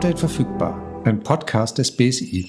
Update verfügbar, ein Podcast des BSI.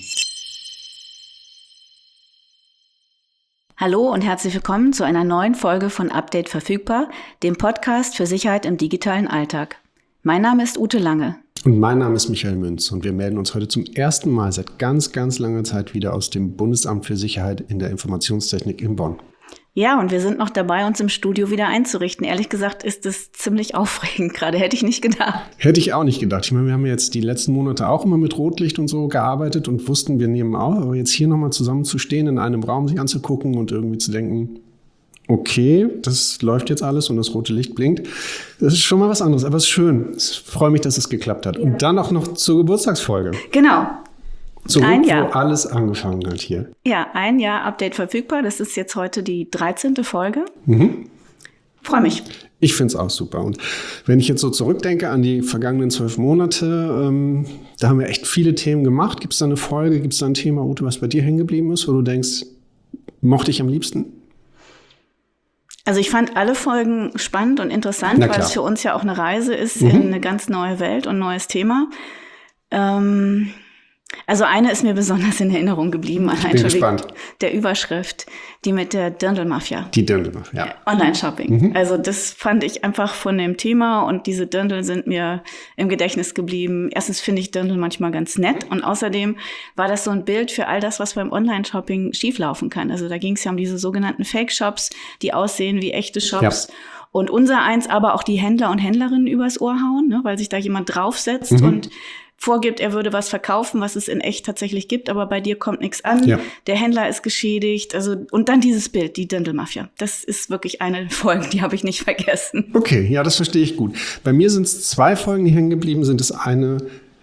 Hallo und herzlich willkommen zu einer neuen Folge von Update verfügbar, dem Podcast für Sicherheit im digitalen Alltag. Mein Name ist Ute Lange. Und mein Name ist Michael Münz und wir melden uns heute zum ersten Mal seit ganz langer Zeit wieder aus dem Bundesamt für Sicherheit in der Informationstechnik in Bonn. Ja, und wir sind noch dabei, uns im Studio wieder einzurichten. Ehrlich gesagt ist es ziemlich aufregend gerade, hätte ich nicht gedacht. Hätte ich auch nicht gedacht. Ich meine, wir haben jetzt die letzten Monate auch immer mit Rotlicht und so gearbeitet und wussten, wir nehmen auf. Aber jetzt hier nochmal zusammen zu stehen, in einem Raum sich anzugucken und irgendwie zu denken, okay, das läuft jetzt alles und das rote Licht blinkt. Das ist schon mal was anderes, aber es ist schön. Ich freue mich, dass es geklappt hat. Ja. Und dann auch noch zur Geburtstagsfolge. Genau. Zurück, wo alles angefangen hat hier. Ja, ein Jahr Update verfügbar. Das ist jetzt heute die 13. Folge. Freue mich. Ich finde es auch super. Und wenn ich jetzt so zurückdenke an die vergangenen 12 Monate, da haben wir echt viele Themen gemacht. Gibt es da eine Folge, gibt es da ein Thema, Ute, was bei dir hängen geblieben ist, wo du denkst, mochte ich am liebsten? Also ich fand alle Folgen spannend und interessant, weil es für uns ja auch eine Reise ist in eine ganz neue Welt und neues Thema. Also eine ist mir besonders in Erinnerung geblieben, allein schon wegen der Überschrift, die mit der Dirndl-Mafia. Die Dirndl-Mafia, ja. Online-Shopping. Also das fand ich einfach von dem Thema und diese Dirndl sind mir im Gedächtnis geblieben. Erstens finde ich Dirndl manchmal ganz nett und außerdem war das so ein Bild für all das, was beim Online-Shopping schieflaufen kann. Also da ging es ja um diese sogenannten Fake-Shops, die aussehen wie echte Shops. Ja. Und unser eins aber auch die Händler und Händlerinnen übers Ohr hauen, ne, weil sich da jemand draufsetzt und vorgibt, er würde was verkaufen, was es in echt tatsächlich gibt, aber bei dir kommt nichts an. Ja. Der Händler ist geschädigt. Also und dann dieses Bild, die Dirndl-Mafia. Das ist wirklich eine Folge, die habe ich nicht vergessen. Okay, ja, das verstehe ich gut. Bei mir sind es 2 Folgen, die hängen geblieben sind. Das eine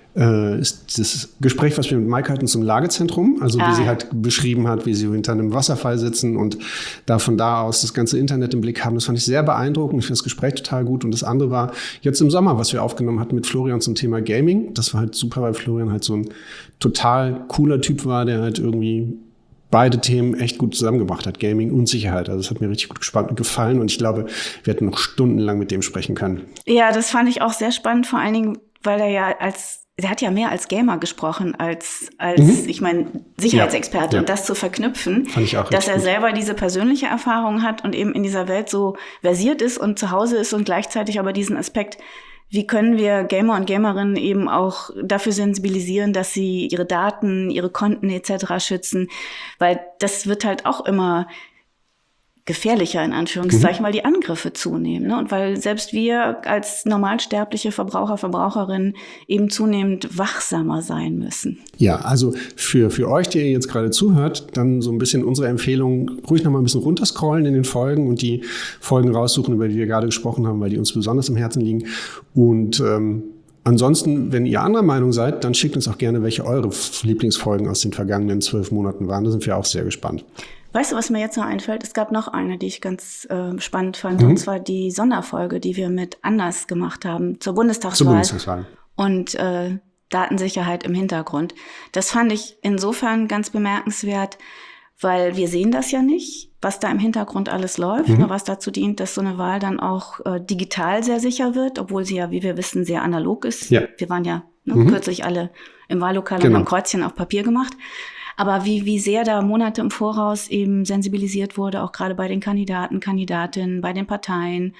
ist das Gespräch, was wir mit Maike hatten zum Lagezentrum, also wie sie halt beschrieben hat, wie sie hinter einem Wasserfall sitzen und von da aus das ganze Internet im Blick haben. Das fand ich sehr beeindruckend. Ich finde das Gespräch total gut. Und das andere war jetzt im Sommer, was wir aufgenommen hatten mit Florian zum Thema Gaming. Das war halt super, weil Florian halt so ein total cooler Typ war, der halt irgendwie beide Themen echt gut zusammengebracht hat, Gaming und Sicherheit. Also das hat mir richtig gut gefallen und ich glaube, wir hätten noch stundenlang mit dem sprechen können. Ja, das fand ich auch sehr spannend, vor allen Dingen, weil er hat ja mehr als Gamer gesprochen, als ich meine, Sicherheitsexperte. Ja. Und das zu verknüpfen, fand ich auch dass er gut. Selber diese persönliche Erfahrung hat und eben in dieser Welt so versiert ist und zu Hause ist und gleichzeitig aber diesen Aspekt, wie können wir Gamer und Gamerinnen eben auch dafür sensibilisieren, dass sie ihre Daten, ihre Konten etc. schützen, weil das wird halt auch immer gefährlicher, in Anführungszeichen, weil die Angriffe zunehmen, ne? Und weil selbst wir als normalsterbliche Verbraucher, Verbraucherinnen eben zunehmend wachsamer sein müssen. Ja, also für euch, die ihr jetzt gerade zuhört, dann so ein bisschen unsere Empfehlung, ruhig noch mal ein bisschen runterscrollen in den Folgen und die Folgen raussuchen, über die wir gerade gesprochen haben, weil die uns besonders im Herzen liegen. Und ansonsten, wenn ihr anderer Meinung seid, dann schickt uns auch gerne, welche eure Lieblingsfolgen aus den vergangenen 12 Monaten waren. Da sind wir auch sehr gespannt. Weißt du, was mir jetzt noch einfällt? Es gab noch eine, die ich ganz spannend fand, und zwar die Sonderfolge, die wir mit Anders gemacht haben zur Bundestagswahl. Und Datensicherheit im Hintergrund. Das fand ich insofern ganz bemerkenswert, weil wir sehen das ja nicht, was da im Hintergrund alles läuft, was dazu dient, dass so eine Wahl dann auch digital sehr sicher wird, obwohl sie ja, wie wir wissen, sehr analog ist. Ja. Wir waren ja kürzlich alle im Wahllokal und haben Kreuzchen auf Papier gemacht. Aber wie sehr da Monate im Voraus eben sensibilisiert wurde, auch gerade bei den Kandidaten, Kandidatinnen, bei den Parteien,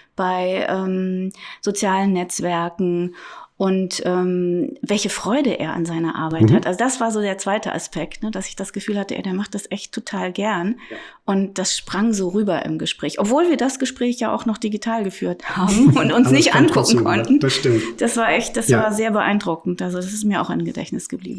bei sozialen Netzwerken und welche Freude er an seiner Arbeit hat. Also das war so der zweite Aspekt, ne, dass ich das Gefühl hatte, der macht das echt total gern. Ja. Und das sprang so rüber im Gespräch. Obwohl wir das Gespräch ja auch noch digital geführt haben und uns nicht angucken konnten. Das stimmt. Das war echt, war sehr beeindruckend. Also das ist mir auch im Gedächtnis geblieben.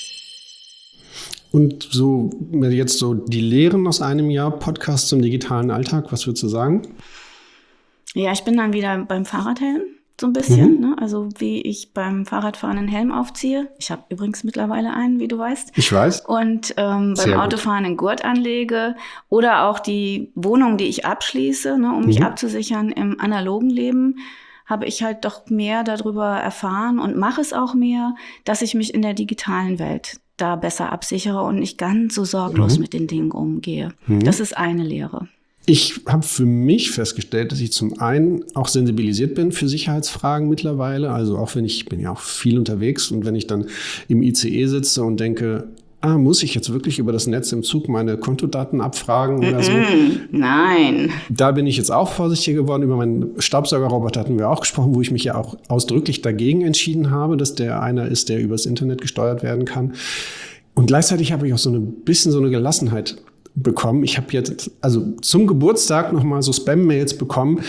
Und so jetzt so die Lehren aus einem Jahr Podcast zum digitalen Alltag, was würdest du sagen? Ja, ich bin dann wieder beim Fahrradhelm so ein bisschen, ne? Also wie ich beim Fahrradfahren einen Helm aufziehe. Ich habe übrigens mittlerweile einen, wie du weißt. Ich weiß. Und beim Autofahren einen Gurt anlege oder auch die Wohnung, die ich abschließe, ne, um mich abzusichern im analogen Leben, habe ich halt doch mehr darüber erfahren und mache es auch mehr, dass ich mich in der digitalen Welt da besser absichere und nicht ganz so sorglos mit den Dingen umgehe. Das ist eine Lehre. Ich habe für mich festgestellt, dass ich zum einen auch sensibilisiert bin für Sicherheitsfragen mittlerweile. Also auch wenn ich bin ja auch viel unterwegs und wenn ich dann im ICE sitze und denke, muss ich jetzt wirklich über das Netz im Zug meine Kontodaten abfragen oder so? Nein. Da bin ich jetzt auch vorsichtiger geworden. Über meinen Staubsaugerroboter hatten wir auch gesprochen, wo ich mich ja auch ausdrücklich dagegen entschieden habe, dass der einer ist, der übers Internet gesteuert werden kann. Und gleichzeitig habe ich auch so ein bisschen so eine Gelassenheit bekommen. Ich habe jetzt also zum Geburtstag noch mal so Spam-Mails bekommen,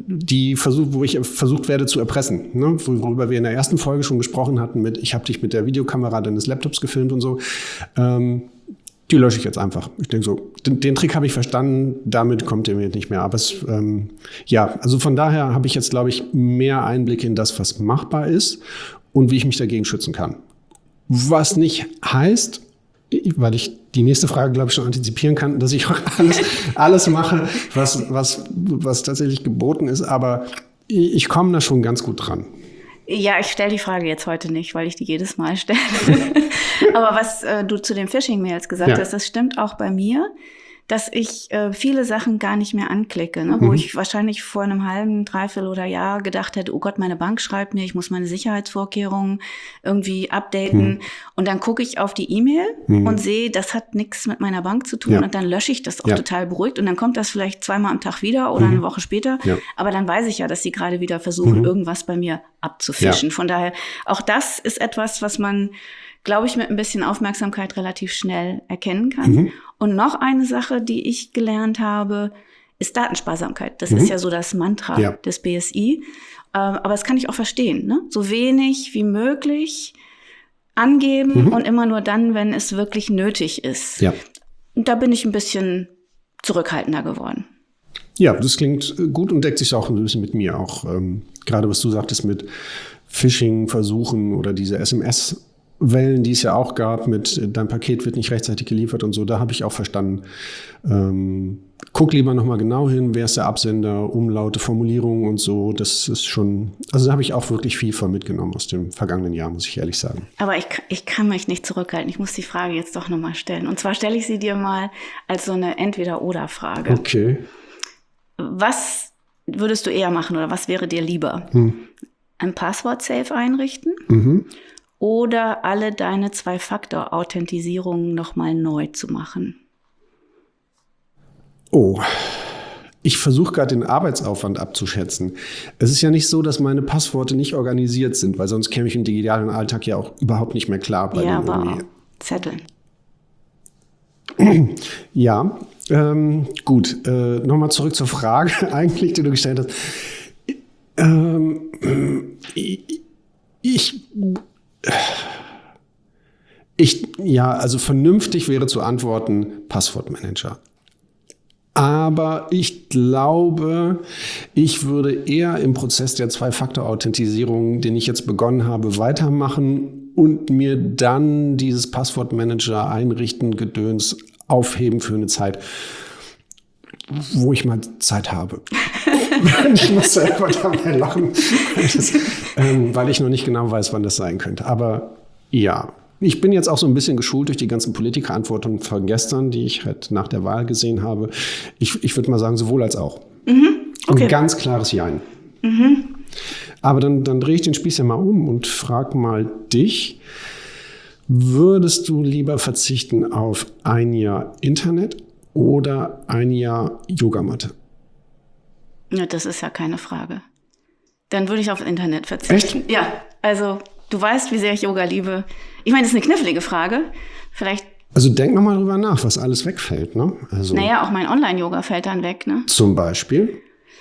wo ich versucht werde zu erpressen, ne? Worüber wir in der ersten Folge schon gesprochen hatten ich habe dich mit der Videokamera deines Laptops gefilmt und so. Die lösche ich jetzt einfach. Ich denke so, den Trick habe ich verstanden, damit kommt ihr mir nicht mehr. Aber also von daher habe ich jetzt, glaube ich, mehr Einblick in das, was machbar ist und wie ich mich dagegen schützen kann. Was nicht heißt, weil ich die nächste Frage, glaube ich, schon antizipieren kann, dass ich auch alles mache, was tatsächlich geboten ist. Aber ich komme da schon ganz gut dran. Ja, ich stelle die Frage jetzt heute nicht, weil ich die jedes Mal stelle. Aber was du zu den Phishing-Mails gesagt hast, das stimmt auch bei mir, dass ich viele Sachen gar nicht mehr anklicke, ne? Wo ich wahrscheinlich vor einem halben, dreiviertel oder Jahr gedacht hätte, oh Gott, meine Bank schreibt mir, ich muss meine Sicherheitsvorkehrungen irgendwie updaten. Und dann gucke ich auf die E-Mail und sehe, das hat nichts mit meiner Bank zu tun. Und dann lösche ich das auch total beruhigt. Und dann kommt das vielleicht 2-mal am Tag wieder oder eine Woche später. Ja. Aber dann weiß ich ja, dass sie gerade wieder versuchen, irgendwas bei mir abzufischen. Ja. Von daher, auch das ist etwas, was man, glaube ich, mit ein bisschen Aufmerksamkeit relativ schnell erkennen kann. Und noch eine Sache, die ich gelernt habe, ist Datensparsamkeit. Das ist ja so das Mantra des BSI. Aber das kann ich auch verstehen, ne? So wenig wie möglich angeben und immer nur dann, wenn es wirklich nötig ist. Ja. Und da bin ich ein bisschen zurückhaltender geworden. Ja, das klingt gut und deckt sich auch ein bisschen mit mir. Auch gerade was du sagtest mit Phishing-Versuchen oder diese SMS-Wellen, die es ja auch gab mit dein Paket wird nicht rechtzeitig geliefert und so, da habe ich auch verstanden. Guck lieber nochmal genau hin, wer ist der Absender, Umlaute, Formulierungen und so. Das ist schon, also da habe ich auch wirklich viel von mitgenommen aus dem vergangenen Jahr, muss ich ehrlich sagen. Aber ich kann mich nicht zurückhalten. Ich muss die Frage jetzt doch nochmal stellen. Und zwar stelle ich sie dir mal als so eine Entweder-oder-Frage. Okay. Was würdest du eher machen oder was wäre dir lieber? Ein Passwort-Safe einrichten oder alle deine 2-Faktor-Authentisierungen nochmal neu zu machen? Oh, ich versuche gerade den Arbeitsaufwand abzuschätzen. Es ist ja nicht so, dass meine Passworte nicht organisiert sind, weil sonst käme ich im digitalen Alltag ja auch überhaupt nicht mehr klar. Bei ja, aber Zetteln. Ja, gut. Nochmal zurück zur Frage eigentlich, die du gestellt hast. Also vernünftig wäre zu antworten, Passwortmanager. Aber ich glaube, ich würde eher im Prozess der 2-Faktor-Authentisierung, den ich jetzt begonnen habe, weitermachen und mir dann dieses Passwortmanager einrichten, Gedöns aufheben für eine Zeit, wo ich mal Zeit habe. Ich muss selber dabei lachen, weil ich noch nicht genau weiß, wann das sein könnte. Aber ja, ich bin jetzt auch so ein bisschen geschult durch die ganzen Politikerantworten von gestern, die ich halt nach der Wahl gesehen habe. Ich würde mal sagen, sowohl als auch. Okay. Ein ganz klares Jein. Aber dann drehe ich den Spieß ja mal um und frage mal dich, würdest du lieber verzichten auf ein Jahr Internet oder ein Jahr Yogamatte? Ja, das ist ja keine Frage. Dann würde ich auf Internet verzichten. Echt? Ja, also du weißt, wie sehr ich Yoga liebe. Ich meine, das ist eine knifflige Frage. Vielleicht. Also denk nochmal drüber nach, was alles wegfällt, ne? Also, naja, auch mein Online-Yoga fällt dann weg, ne? Zum Beispiel?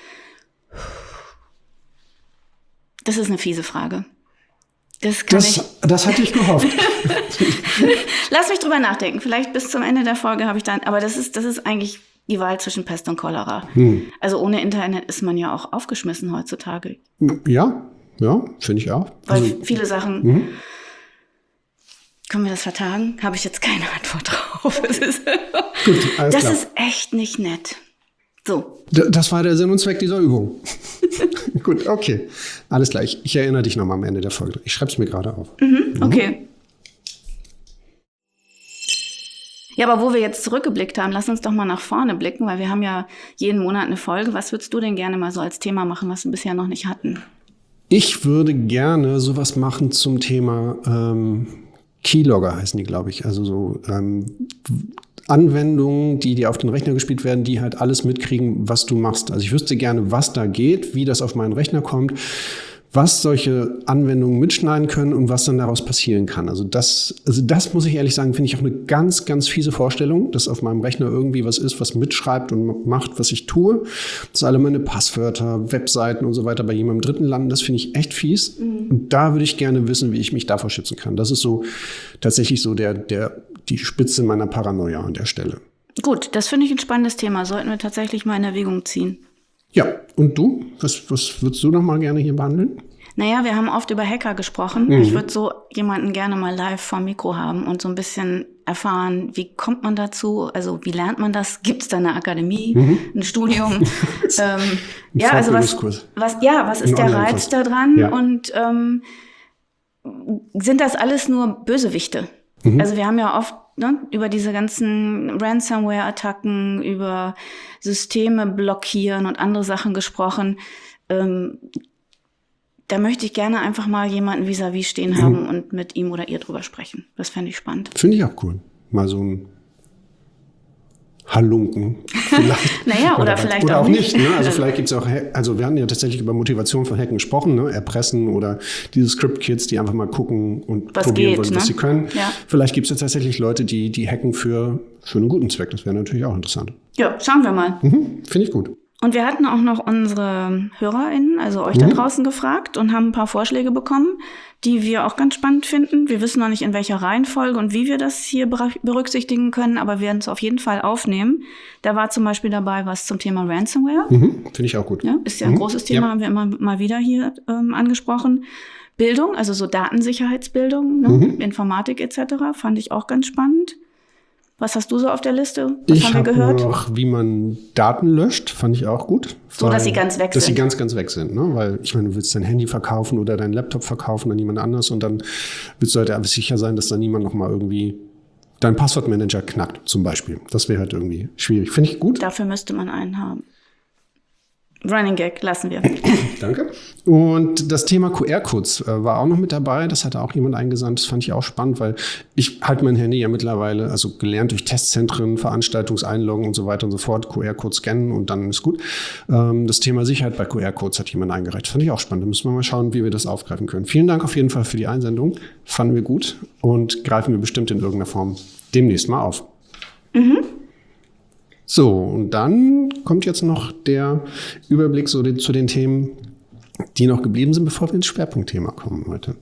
Das ist eine fiese Frage. Das hatte ich gehofft. Lass mich drüber nachdenken. Vielleicht bis zum Ende der Folge habe ich dann. Aber das ist eigentlich die Wahl zwischen Pest und Cholera. Also ohne Internet ist man ja auch aufgeschmissen heutzutage. Ja, finde ich auch. Weil viele Sachen. Können wir das vertagen? Habe ich jetzt keine Antwort drauf. Gut, alles klar. Das ist echt nicht nett. So. Das war der Sinn und Zweck dieser Übung. Gut, okay. Alles klar. Ich erinnere dich nochmal am Ende der Folge. Ich schreibe es mir gerade auf. Okay. Ja, aber wo wir jetzt zurückgeblickt haben, lass uns doch mal nach vorne blicken, weil wir haben ja jeden Monat eine Folge. Was würdest du denn gerne mal so als Thema machen, was wir bisher noch nicht hatten? Ich würde gerne sowas machen zum Thema Keylogger heißen die, glaube ich. Also so Anwendungen, die auf den Rechner gespielt werden, die halt alles mitkriegen, was du machst. Also ich wüsste gerne, was da geht, wie das auf meinen Rechner kommt, was solche Anwendungen mitschneiden können und was dann daraus passieren kann. Also das muss ich ehrlich sagen, finde ich auch eine ganz, ganz fiese Vorstellung, dass auf meinem Rechner irgendwie was ist, was mitschreibt und macht, was ich tue. Dass alle meine Passwörter, Webseiten und so weiter bei jemandem Dritten landen, das finde ich echt fies. Und da würde ich gerne wissen, wie ich mich davor schützen kann. Das ist so tatsächlich so die Spitze meiner Paranoia an der Stelle. Gut, das finde ich ein spannendes Thema. Sollten wir tatsächlich mal in Erwägung ziehen. Ja, und du? Was würdest du noch mal gerne hier behandeln? Naja, wir haben oft über Hacker gesprochen. Ich würde so jemanden gerne mal live vor Mikro haben und so ein bisschen erfahren, wie kommt man dazu? Also wie lernt man das? Gibt es da eine Akademie, ein Studium? Ja, also was ist der Reiz da dran? Ja. Und sind das alles nur Bösewichte? Also wir haben ja oft über diese ganzen Ransomware-Attacken, über Systeme blockieren und andere Sachen gesprochen. Da möchte ich gerne einfach mal jemanden vis-à-vis stehen haben und mit ihm oder ihr drüber sprechen. Das fände ich spannend. Finde ich auch cool. Mal so ein Halunken. Vielleicht. Naja, oder vielleicht auch nicht. Ne? Also vielleicht gibt es auch, also wir hatten ja tatsächlich über Motivation von Hacken gesprochen, ne? Erpressen oder diese Script-Kids, die einfach mal gucken und probieren wollen, was sie können. Ja. Vielleicht gibt es ja tatsächlich Leute, die hacken für einen guten Zweck. Das wäre natürlich auch interessant. Ja, schauen wir mal. Finde ich gut. Und wir hatten auch noch unsere HörerInnen, also euch da draußen gefragt und haben ein paar Vorschläge bekommen, die wir auch ganz spannend finden. Wir wissen noch nicht, in welcher Reihenfolge und wie wir das hier berücksichtigen können, aber wir werden es auf jeden Fall aufnehmen. Da war zum Beispiel dabei was zum Thema Ransomware. Finde ich auch gut. Ja, ist ja ein großes Thema, haben wir immer mal wieder hier angesprochen. Bildung, also so Datensicherheitsbildung, Informatik etc., fand ich auch ganz spannend. Was hast du so auf der Liste? Was haben wir gehört? Ich habe noch, wie man Daten löscht, fand ich auch gut. So, dass sie ganz weg sind. Dass sie ganz, ganz weg sind. Ne? Weil, ich meine, du willst dein Handy verkaufen oder deinen Laptop verkaufen an jemand anders und dann willst du halt sicher sein, dass da niemand noch mal irgendwie deinen Passwortmanager knackt, zum Beispiel. Das wäre halt irgendwie schwierig. Finde ich gut. Dafür müsste man einen haben. Running Gag, lassen wir. Danke. Und das Thema QR-Codes war auch noch mit dabei. Das hatte auch jemand eingesandt. Das fand ich auch spannend, weil ich halte mein Handy ja mittlerweile, also gelernt durch Testzentren, Veranstaltungseinloggen und so weiter und so fort, QR-Codes scannen und dann ist gut. Das Thema Sicherheit bei QR-Codes hat jemand eingereicht. Fand ich auch spannend. Da müssen wir mal schauen, wie wir das aufgreifen können. Vielen Dank auf jeden Fall für die Einsendung. Fanden wir gut und greifen wir bestimmt in irgendeiner Form demnächst mal auf. So, und dann kommt jetzt noch der Überblick zu den Themen, die noch geblieben sind, bevor wir ins Schwerpunktthema kommen heute.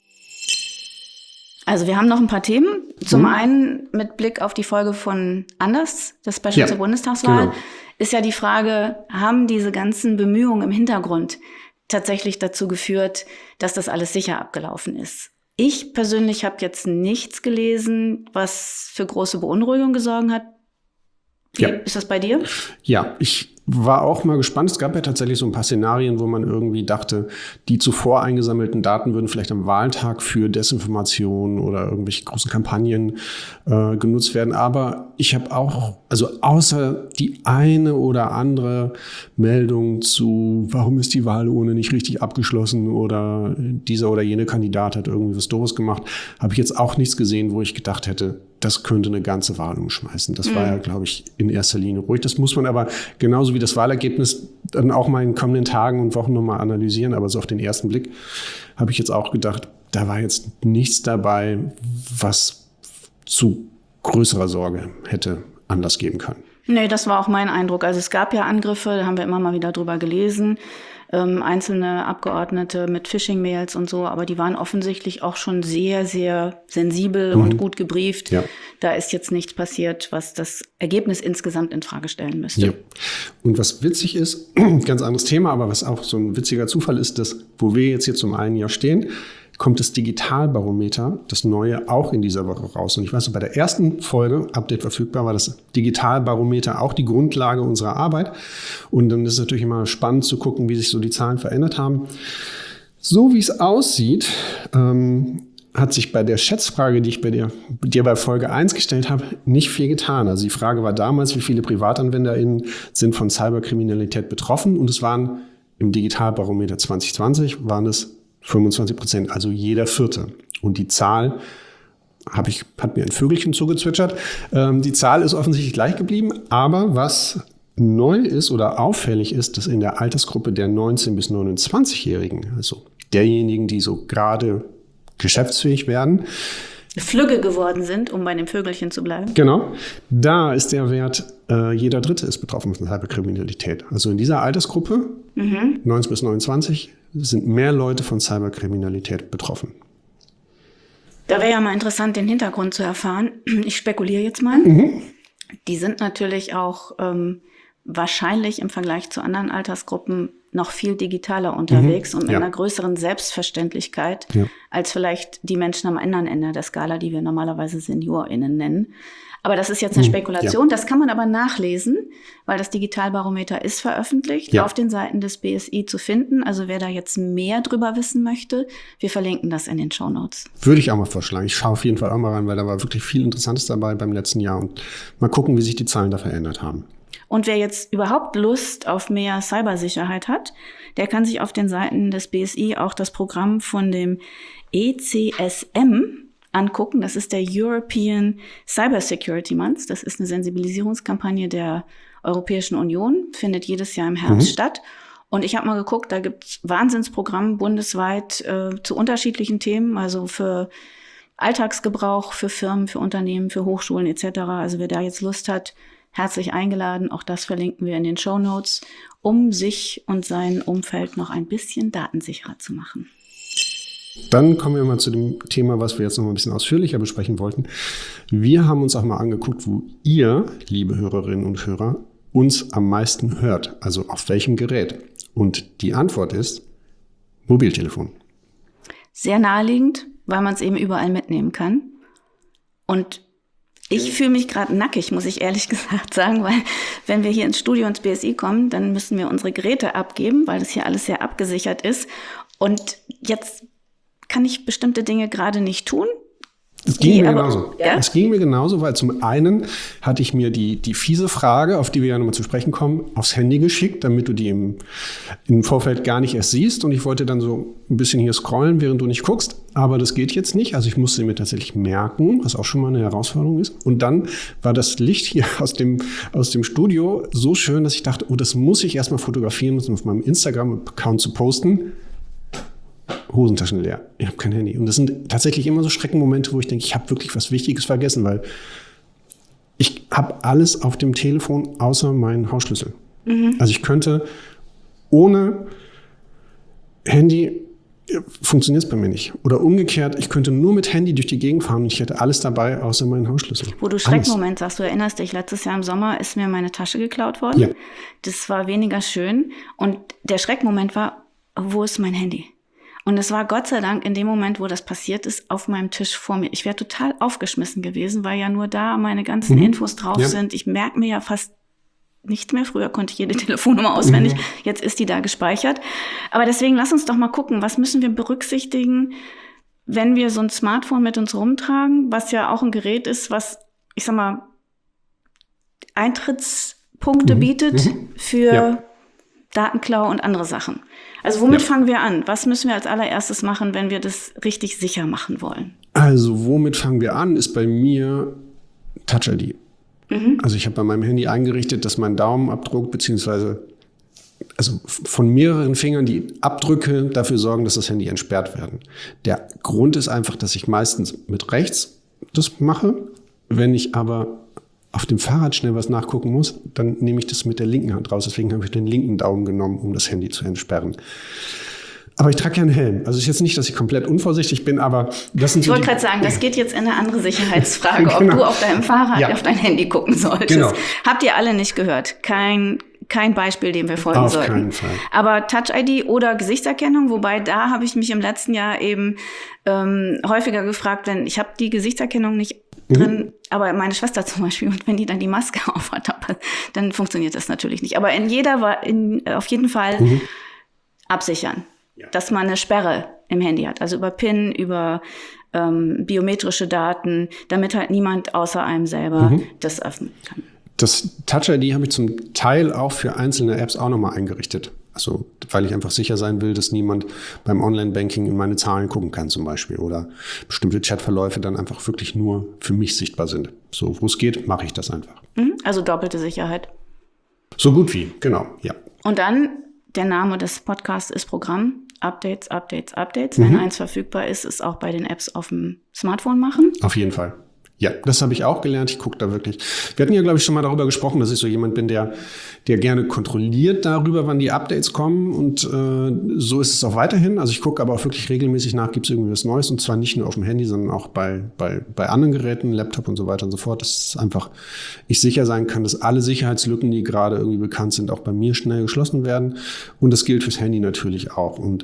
Also wir haben noch ein paar Themen. Zum einen mit Blick auf die Folge von Anders, das Special zur Bundestagswahl, ist ja die Frage, haben diese ganzen Bemühungen im Hintergrund tatsächlich dazu geführt, dass das alles sicher abgelaufen ist? Ich persönlich habe jetzt nichts gelesen, was für große Beunruhigung gesorgt hat. Ist das bei dir? Ja, ich war auch mal gespannt. Es gab ja tatsächlich so ein paar Szenarien, wo man irgendwie dachte, die zuvor eingesammelten Daten würden vielleicht am Wahltag für Desinformation oder irgendwelche großen Kampagnen genutzt werden. Aber ich habe auch, also außer die eine oder andere Meldung zu, warum ist die Wahlurne nicht richtig abgeschlossen oder dieser oder jene Kandidat hat irgendwie was Doofes gemacht, habe ich jetzt auch nichts gesehen, wo ich gedacht hätte, das könnte eine ganze Wahl umschmeißen. Das war ja, glaube ich, in erster Linie ruhig. Das muss man aber genauso wie das Wahlergebnis dann auch mal in kommenden Tagen und Wochen nochmal analysieren. Aber so auf den ersten Blick habe ich jetzt auch gedacht, da war jetzt nichts dabei, was zu größerer Sorge hätte Anlass geben können. Nee, das war auch mein Eindruck. Also es gab ja Angriffe, da haben wir immer mal wieder drüber gelesen. Einzelne Abgeordnete mit Phishing-Mails und so, aber die waren offensichtlich auch schon sehr, sehr sensibel und gut gebrieft. Ja. Da ist jetzt nichts passiert, was das Ergebnis insgesamt in Frage stellen müsste. Ja. Und was witzig ist, ganz anderes Thema, aber was auch so ein witziger Zufall ist, dass, wo wir jetzt hier zum einen Jahr stehen, kommt das Digitalbarometer, das neue, auch in dieser Woche raus. Und ich weiß, bei der ersten Folge, Update verfügbar, war das Digitalbarometer auch die Grundlage unserer Arbeit. Und dann ist es natürlich immer spannend zu gucken, wie sich so die Zahlen verändert haben. So wie es aussieht, hat sich bei der Schätzfrage, die ich dir bei Folge 1 gestellt habe, nicht viel getan. Also die Frage war damals, wie viele PrivatanwenderInnen sind von Cyberkriminalität betroffen? Und es waren im Digitalbarometer 2020 waren es 25%, also jeder Vierte. Und die Zahl hat mir ein Vögelchen zugezwitschert. Die Zahl ist offensichtlich gleich geblieben, aber was neu ist oder auffällig ist, dass in der Altersgruppe der 19- bis 29-Jährigen, also derjenigen, die so gerade geschäftsfähig werden, Flügge geworden sind, um bei dem Vögelchen zu bleiben. Genau, da ist der Wert, jeder Dritte ist betroffen von Cyberkriminalität. Also in dieser Altersgruppe, 19 bis 29, sind mehr Leute von Cyberkriminalität betroffen. Da wäre ja mal interessant, den Hintergrund zu erfahren. Ich spekuliere jetzt mal. Die sind natürlich auch wahrscheinlich im Vergleich zu anderen Altersgruppen noch viel digitaler unterwegs und mit einer größeren Selbstverständlichkeit als vielleicht die Menschen am anderen Ende der Skala, die wir normalerweise SeniorInnen nennen. Aber das ist jetzt eine Spekulation. Das kann man aber nachlesen, weil das Digitalbarometer ist veröffentlicht, auf den Seiten des BSI zu finden. Also wer da jetzt mehr drüber wissen möchte, wir verlinken das in den Shownotes. Würde ich auch mal vorschlagen. Ich schaue auf jeden Fall auch mal rein, weil da war wirklich viel Interessantes dabei beim letzten Jahr. Und mal gucken, wie sich die Zahlen da verändert haben. Und wer jetzt überhaupt Lust auf mehr Cybersicherheit hat, der kann sich auf den Seiten des BSI auch das Programm von dem ECSM angucken. Das ist der European Cyber Security Month. Das ist eine Sensibilisierungskampagne der Europäischen Union, findet jedes Jahr im Herbst statt. Und ich habe mal geguckt, da gibt's Wahnsinnsprogramme bundesweit zu unterschiedlichen Themen, also für Alltagsgebrauch, für Firmen, für Unternehmen, für Hochschulen etc. Also wer da jetzt Lust hat, herzlich eingeladen. Auch das verlinken wir in den Shownotes, um sich und sein Umfeld noch ein bisschen datensicherer zu machen. Dann kommen wir mal zu dem Thema, was wir jetzt noch mal ein bisschen ausführlicher besprechen wollten. Wir haben uns auch mal angeguckt, wo ihr, liebe Hörerinnen und Hörer, uns am meisten hört. Also auf welchem Gerät. Und die Antwort ist Mobiltelefon. Sehr naheliegend, weil man es eben überall mitnehmen kann. Und ich fühle mich gerade nackig, muss ich ehrlich gesagt sagen, weil wenn wir hier ins Studio ins BSI kommen, dann müssen wir unsere Geräte abgeben, weil das hier alles sehr abgesichert ist. Und jetzt kann ich bestimmte Dinge gerade nicht tun. Es ging mir genauso. Ja? Es ging mir genauso, weil zum einen hatte ich mir die fiese Frage, auf die wir ja nochmal zu sprechen kommen, aufs Handy geschickt, damit du die im Vorfeld gar nicht erst siehst. Und ich wollte dann so ein bisschen hier scrollen, während du nicht guckst. Aber das geht jetzt nicht. Also ich musste mir tatsächlich merken, was auch schon mal eine Herausforderung ist. Und dann war das Licht hier aus dem Studio so schön, dass ich dachte, oh, das muss ich erstmal fotografieren und auf meinem Instagram-Account zu posten. Hosentaschen leer. Ich habe kein Handy. Und das sind tatsächlich immer so Schreckenmomente, wo ich denke, ich habe wirklich was Wichtiges vergessen, weil ich habe alles auf dem Telefon außer meinen Hausschlüssel. Also ich könnte ohne Handy, funktioniert es bei mir nicht. Oder umgekehrt, ich könnte nur mit Handy durch die Gegend fahren und ich hätte alles dabei außer meinen Hausschlüssel. Wo du Schreckmoment sagst, du erinnerst dich, letztes Jahr im Sommer ist mir meine Tasche geklaut worden. Ja. Das war weniger schön. Und der Schreckmoment war, wo ist mein Handy? Und es war Gott sei Dank in dem Moment, wo das passiert ist, auf meinem Tisch vor mir. Ich wäre total aufgeschmissen gewesen, weil ja nur da meine ganzen Infos drauf sind. Ich merke mir ja fast nichts mehr. Früher konnte ich jede Telefonnummer auswendig. Jetzt ist die da gespeichert. Aber deswegen lass uns doch mal gucken, was müssen wir berücksichtigen, wenn wir so ein Smartphone mit uns rumtragen, was ja auch ein Gerät ist, was, ich sag mal, Eintrittspunkte bietet für Datenklau und andere Sachen. Also womit fangen wir an? Was müssen wir als allererstes machen, wenn wir das richtig sicher machen wollen? Also womit fangen wir an, ist bei mir Touch ID. Also ich habe bei meinem Handy eingerichtet, dass mein Daumenabdruck beziehungsweise also von mehreren Fingern die Abdrücke dafür sorgen, dass das Handy entsperrt werden. Der Grund ist einfach, dass ich meistens mit rechts das mache. Wenn ich aber auf dem Fahrrad schnell was nachgucken muss, dann nehme ich das mit der linken Hand raus. Deswegen habe ich den linken Daumen genommen, um das Handy zu entsperren. Aber ich trage ja einen Helm. Also ist jetzt nicht, dass ich komplett unvorsichtig bin, aber das sind Ich wollte gerade sagen, das geht jetzt in eine andere Sicherheitsfrage, ob du auf deinem Fahrrad auf dein Handy gucken solltest. Genau. Habt ihr alle nicht gehört. Kein Beispiel, dem wir folgen sollten. Auf keinen Fall. Aber Touch-ID oder Gesichtserkennung, wobei da habe ich mich im letzten Jahr eben häufiger gefragt, wenn ich habe die Gesichtserkennung nicht drin, aber meine Schwester zum Beispiel, und wenn die dann die Maske aufhat, dann funktioniert das natürlich nicht. Aber auf jeden Fall absichern, dass man eine Sperre im Handy hat. Also über PIN, über biometrische Daten, damit halt niemand außer einem selber das öffnen kann. Das Touch-ID habe ich zum Teil auch für einzelne Apps auch nochmal eingerichtet. Also, weil ich einfach sicher sein will, dass niemand beim Online-Banking in meine Zahlen gucken kann zum Beispiel oder bestimmte Chatverläufe dann einfach wirklich nur für mich sichtbar sind. So, wo es geht, mache ich das einfach. Also doppelte Sicherheit. So gut wie, genau, ja. Und dann, der Name des Podcasts ist Programm. Updates. Wenn eins verfügbar ist auch bei den Apps auf dem Smartphone machen. Auf jeden Fall. Ja, das habe ich auch gelernt. Ich gucke da wirklich. Wir hatten ja, glaube ich, schon mal darüber gesprochen, dass ich so jemand bin, der gerne kontrolliert darüber, wann die Updates kommen. Und so ist es auch weiterhin. Also ich gucke aber auch wirklich regelmäßig nach, gibt es irgendwie was Neues. Und zwar nicht nur auf dem Handy, sondern auch bei anderen Geräten, Laptop und so weiter und so fort. Das ist einfach, ich sicher sein kann, dass alle Sicherheitslücken, die gerade irgendwie bekannt sind, auch bei mir schnell geschlossen werden. Und das gilt fürs Handy natürlich auch. Und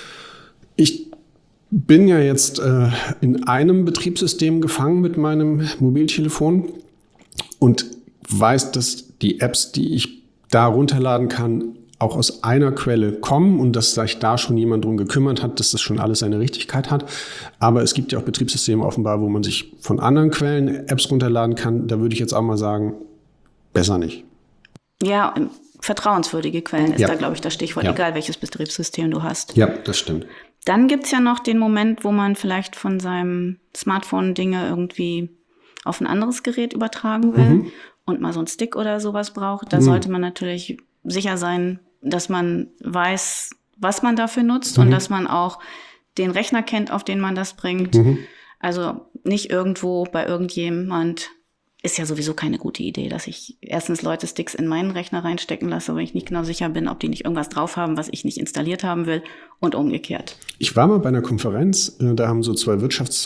ich bin ja jetzt in einem Betriebssystem gefangen mit meinem Mobiltelefon und weiß, dass die Apps, die ich da runterladen kann, auch aus einer Quelle kommen und dass sich da schon jemand drum gekümmert hat, dass das schon alles seine Richtigkeit hat. Aber es gibt ja auch Betriebssysteme offenbar, wo man sich von anderen Quellen Apps runterladen kann. Da würde ich jetzt auch mal sagen, besser nicht. Ja, vertrauenswürdige Quellen ist da, glaube ich, das Stichwort, egal welches Betriebssystem du hast. Ja, das stimmt. Dann gibt's ja noch den Moment, wo man vielleicht von seinem Smartphone Dinge irgendwie auf ein anderes Gerät übertragen will und mal so einen Stick oder sowas braucht. Da sollte man natürlich sicher sein, dass man weiß, was man dafür nutzt und dass man auch den Rechner kennt, auf den man das bringt. Also nicht irgendwo bei irgendjemand. Ist ja sowieso keine gute Idee, dass ich erstens Leute Sticks in meinen Rechner reinstecken lasse, weil ich nicht genau sicher bin, ob die nicht irgendwas drauf haben, was ich nicht installiert haben will und umgekehrt. Ich war mal bei einer Konferenz, da haben so zwei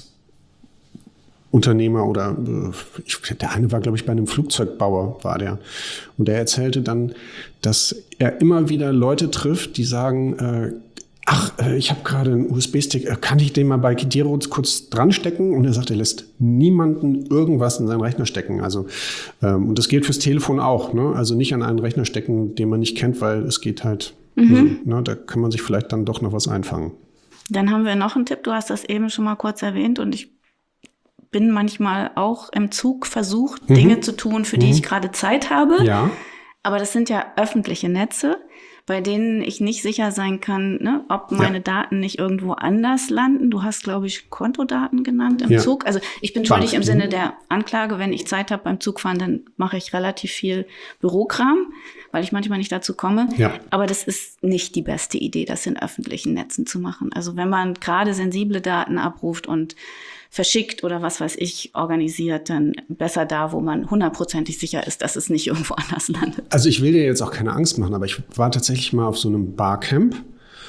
Wirtschaftsunternehmer oder der eine war, glaube ich, bei einem Flugzeugbauer war der. Und der erzählte dann, dass er immer wieder Leute trifft, die sagen, ich habe gerade einen USB-Stick, kann ich den mal bei Kidero kurz dran stecken? Und er sagt, er lässt niemanden irgendwas in seinen Rechner stecken. Also, und das gilt fürs Telefon auch, ne? Also nicht an einen Rechner stecken, den man nicht kennt, weil es geht halt, da kann man sich vielleicht dann doch noch was einfangen. Dann haben wir noch einen Tipp, du hast das eben schon mal kurz erwähnt und ich bin manchmal auch im Zug versucht, Dinge zu tun, für die ich gerade Zeit habe. Ja. Aber das sind ja öffentliche Netze, bei denen ich nicht sicher sein kann, ne, ob meine Daten nicht irgendwo anders landen. Du hast, glaube ich, Kontodaten genannt im Zug. Also ich bin schuldig im Sinne der Anklage. Wenn ich Zeit habe beim Zugfahren, dann mache ich relativ viel Bürokram, weil ich manchmal nicht dazu komme. Ja. Aber das ist nicht die beste Idee, das in öffentlichen Netzen zu machen. Also wenn man gerade sensible Daten abruft und verschickt oder was weiß ich organisiert, dann besser da, wo man 100%ig sicher ist, dass es nicht irgendwo anders landet. Also ich will dir jetzt auch keine Angst machen, aber ich war tatsächlich mal auf so einem Barcamp,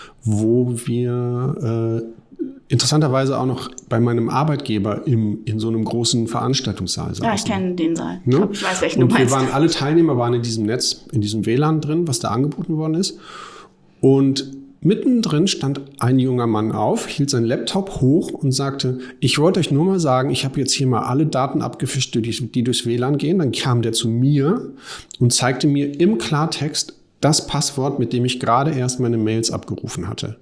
wo wir interessanterweise auch noch bei meinem Arbeitgeber in so einem großen Veranstaltungssaal saßen. Ja, ich kenne den Saal. Ne? Ich weiß, welchen du meinst. Und wir waren, alle Teilnehmer waren in diesem Netz, in diesem WLAN drin, was da angeboten worden ist. Und mittendrin stand ein junger Mann auf, hielt seinen Laptop hoch und sagte, ich wollte euch nur mal sagen, ich habe jetzt hier mal alle Daten abgefischt, die durchs WLAN gehen. Dann kam der zu mir und zeigte mir im Klartext das Passwort, mit dem ich gerade erst meine Mails abgerufen hatte.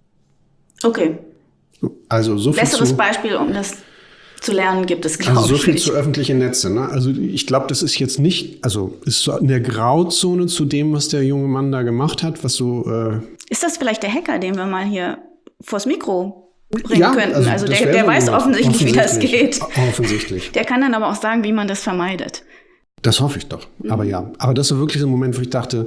Okay. Also so viel besseres Beispiel, um das zu lernen, gibt es, glaube ich. Also so viel zu öffentlichen Netze. Ne? Also ich glaube, das ist jetzt nicht, also ist so in der Grauzone zu dem, was der junge Mann da gemacht hat, was so... Ist das vielleicht der Hacker, den wir mal hier vors Mikro bringen könnten? Also der weiß offensichtlich, wie das geht. Offensichtlich. Der kann dann aber auch sagen, wie man das vermeidet. Das hoffe ich doch. Aber ja, aber das war wirklich so ein Moment, wo ich dachte,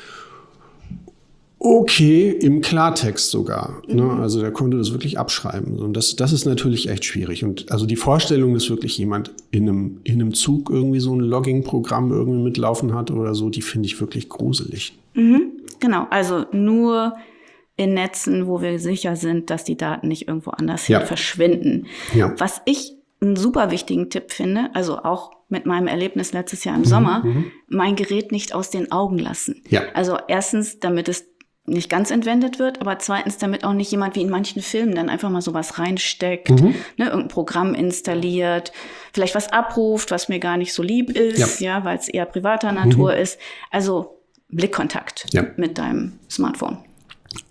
okay, im Klartext sogar. Ne? Also der konnte das wirklich abschreiben. Und das ist natürlich echt schwierig. Und also die Vorstellung, dass wirklich jemand in einem Zug irgendwie so ein Logging-Programm irgendwie mitlaufen hat oder so, die finde ich wirklich gruselig. Genau, also nur in Netzen, wo wir sicher sind, dass die Daten nicht irgendwo anders hin verschwinden. Ja. Was ich einen super wichtigen Tipp finde, also auch mit meinem Erlebnis letztes Jahr im Sommer, mein Gerät nicht aus den Augen lassen. Ja. Also erstens, damit es nicht ganz entwendet wird, aber zweitens, damit auch nicht jemand wie in manchen Filmen dann einfach mal sowas reinsteckt, irgendein Programm installiert, vielleicht was abruft, was mir gar nicht so lieb ist, weil es eher privater Natur ist. Also Blickkontakt mit deinem Smartphone.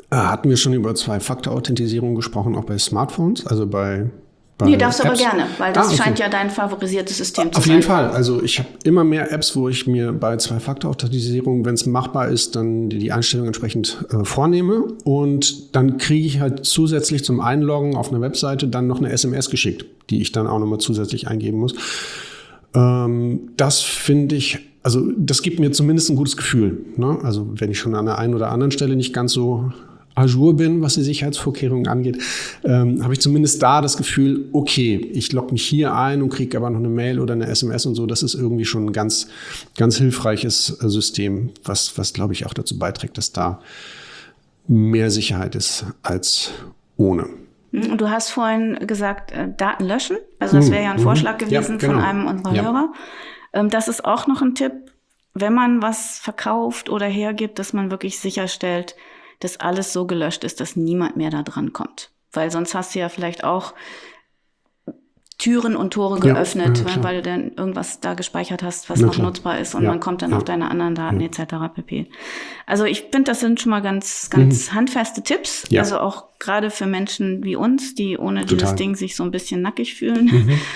Hatten wir schon über 2-Faktor-Authentisierung gesprochen, auch bei Smartphones, also bei Nee, darfst du aber Apps? gerne, weil das okay. scheint ja dein favorisiertes System zu sein. Auf jeden Fall. Also ich habe immer mehr Apps, wo ich mir bei 2-Faktor-Authentisierung, wenn es machbar ist, dann die Einstellung entsprechend vornehme. Und dann kriege ich halt zusätzlich zum Einloggen auf einer Webseite dann noch eine SMS geschickt, die ich dann auch nochmal zusätzlich eingeben muss. Das finde ich, also das gibt mir zumindest ein gutes Gefühl. Ne? Also wenn ich schon an der einen oder anderen Stelle nicht ganz so à jour bin, was die Sicherheitsvorkehrungen angeht, habe ich zumindest da das Gefühl, okay, ich logge mich hier ein und kriege aber noch eine Mail oder eine SMS und so. Das ist irgendwie schon ein ganz, ganz hilfreiches System, was glaube ich auch dazu beiträgt, dass da mehr Sicherheit ist als ohne. Und du hast vorhin gesagt, Daten löschen. Also das wäre ja ein Vorschlag gewesen von einem unserer Hörer. Das ist auch noch ein Tipp, wenn man was verkauft oder hergibt, dass man wirklich sicherstellt, dass alles so gelöscht ist, dass niemand mehr da dran kommt. Weil sonst hast du ja vielleicht auch Türen und Tore geöffnet, weil du dann irgendwas da gespeichert hast, was noch nutzbar ist und man kommt dann auf deine anderen Daten etc. pp. Also ich finde, das sind schon mal ganz handfeste Tipps. Ja. Also auch gerade für Menschen wie uns, die ohne dieses Ding sich so ein bisschen nackig fühlen.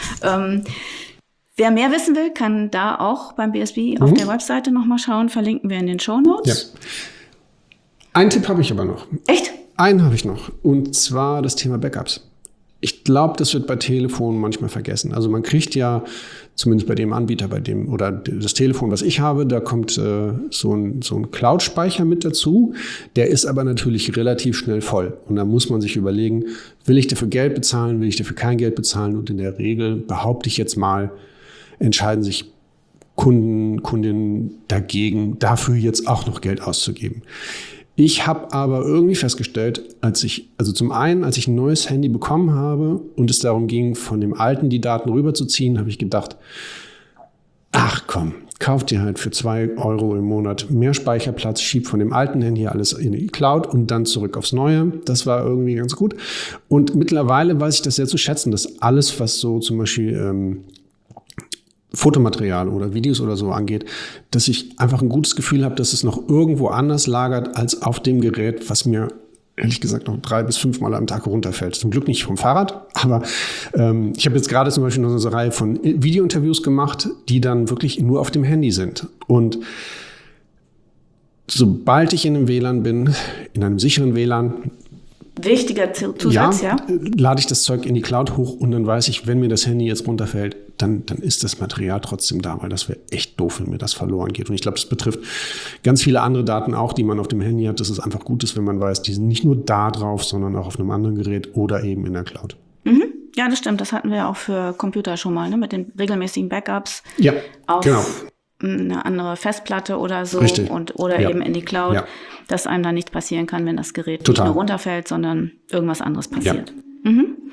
Wer mehr wissen will, kann da auch beim BSB auf der Webseite nochmal schauen. Verlinken wir in den Shownotes. Ja. Einen Tipp habe ich aber noch. Echt? Einen habe ich noch. Und zwar das Thema Backups. Ich glaube, das wird bei Telefonen manchmal vergessen. Also man kriegt ja, zumindest bei dem Anbieter, bei dem, oder das Telefon, was ich habe, da kommt so ein Cloud-Speicher mit dazu. Der ist aber natürlich relativ schnell voll. Und da muss man sich überlegen, will ich dafür Geld bezahlen, will ich dafür kein Geld bezahlen? Und in der Regel, behaupte ich jetzt mal, entscheiden sich Kundinnen dagegen, dafür jetzt auch noch Geld auszugeben. Ich habe aber irgendwie festgestellt, als ich ein neues Handy bekommen habe und es darum ging, von dem alten die Daten rüberzuziehen, habe ich gedacht, ach komm, kauf dir halt für 2 Euro im Monat mehr Speicherplatz, schieb von dem alten Handy alles in die Cloud und dann zurück aufs Neue. Das war irgendwie ganz gut. Und mittlerweile weiß ich das sehr zu schätzen, dass alles, was so zum Beispiel Fotomaterial oder Videos oder so angeht, dass ich einfach ein gutes Gefühl habe, dass es noch irgendwo anders lagert als auf dem Gerät, was mir ehrlich gesagt noch 3 bis 5 Mal am Tag runterfällt. Zum Glück nicht vom Fahrrad, aber ich habe jetzt gerade zum Beispiel noch so eine Reihe von Videointerviews gemacht, die dann wirklich nur auf dem Handy sind. Und sobald ich in einem WLAN bin, in einem sicheren WLAN, wichtiger Zusatz, lade ich das Zeug in die Cloud hoch und dann weiß ich, wenn mir das Handy jetzt runterfällt, dann ist das Material trotzdem da, weil das wäre echt doof, wenn mir das verloren geht. Und ich glaube, das betrifft ganz viele andere Daten auch, die man auf dem Handy hat, dass es einfach gut ist, wenn man weiß, die sind nicht nur da drauf, sondern auch auf einem anderen Gerät oder eben in der Cloud. Ja, das stimmt. Das hatten wir auch für Computer schon mal, ne? Mit den regelmäßigen Backups. Ja, auf genau. Eine andere Festplatte oder so. Richtig. Oder eben in die Cloud, dass einem da nichts passieren kann, wenn das Gerät nicht nur runterfällt, sondern irgendwas anderes passiert. Ja.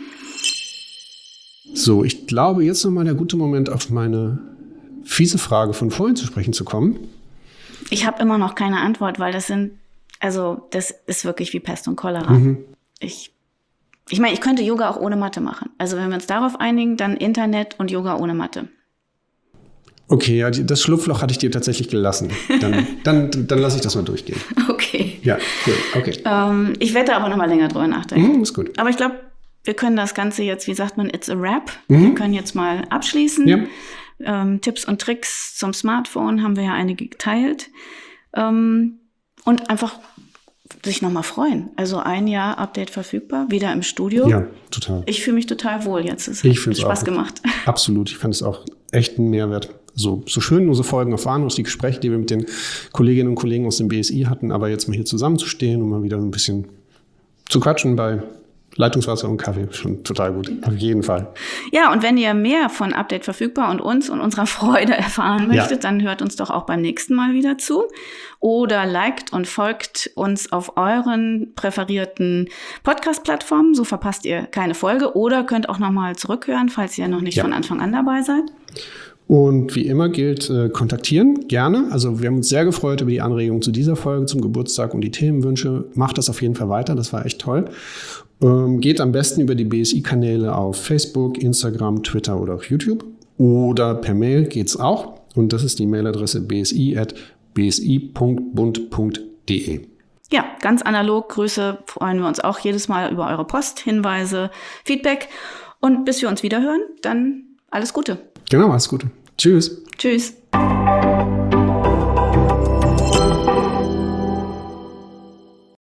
So, ich glaube, jetzt nochmal der gute Moment, auf meine fiese Frage von vorhin zu sprechen zu kommen. Ich habe immer noch keine Antwort, weil das ist wirklich wie Pest und Cholera. Ich meine, ich könnte Yoga auch ohne Matte machen. Also wenn wir uns darauf einigen, dann Internet und Yoga ohne Matte. Okay, ja, das Schlupfloch hatte ich dir tatsächlich gelassen. Dann lasse ich das mal durchgehen. Okay. Ja, cool. Okay. Ich werde aber noch mal länger drüber nachdenken. Ist gut. Aber ich glaube, wir können das Ganze jetzt, wie sagt man, it's a wrap. Wir können jetzt mal abschließen. Ja. Tipps und Tricks zum Smartphone haben wir ja einige geteilt. Und einfach sich nochmal freuen. Also 1 Jahr Update verfügbar, wieder im Studio. Ja, total. Ich fühle mich total wohl jetzt. Es hat Spaß gemacht. Absolut. Ich fand es auch echt einen Mehrwert. So schön unsere Folgen auch waren, die Gespräche, die wir mit den Kolleginnen und Kollegen aus dem BSI hatten, aber jetzt mal hier zusammenzustehen und mal wieder ein bisschen zu quatschen bei Leitungswasser und Kaffee, schon total gut, auf jeden Fall. Ja, und wenn ihr mehr von Update verfügbar und uns und unserer Freude erfahren möchtet, dann hört uns doch auch beim nächsten Mal wieder zu. Oder liked und folgt uns auf euren präferierten Podcast-Plattformen, so verpasst ihr keine Folge. Oder könnt auch nochmal zurückhören, falls ihr noch nicht von Anfang an dabei seid. Und wie immer gilt, kontaktieren, gerne. Also wir haben uns sehr gefreut über die Anregungen zu dieser Folge, zum Geburtstag und die Themenwünsche. Macht das auf jeden Fall weiter, das war echt toll. Geht am besten über die BSI-Kanäle auf Facebook, Instagram, Twitter oder auch YouTube. Oder per Mail geht's auch. Und das ist die Mailadresse bsi@bsi.bund.de. Ja, ganz analog. Grüße, freuen wir uns auch jedes Mal über eure Post, Hinweise, Feedback. Und bis wir uns wieder hören, dann alles Gute. Genau, alles Gute. Tschüss. Tschüss.